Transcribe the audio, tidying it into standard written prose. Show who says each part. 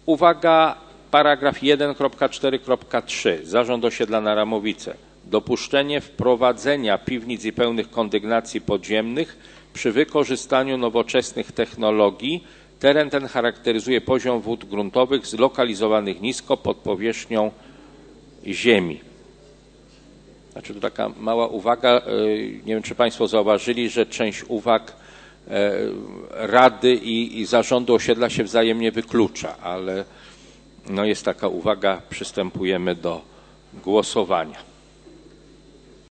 Speaker 1: Uwaga, paragraf 1.4.3. Zarząd osiedla na Ramowice. Dopuszczenie wprowadzenia piwnic i pełnych kondygnacji podziemnych przy wykorzystaniu nowoczesnych technologii. Teren ten charakteryzuje poziom wód gruntowych zlokalizowanych nisko pod powierzchnią ziemi. Znaczy, tu taka mała uwaga, nie wiem, czy Państwo zauważyli, że część uwag Rady i Zarządu Osiedla się wzajemnie wyklucza, ale no jest taka uwaga, przystępujemy do głosowania.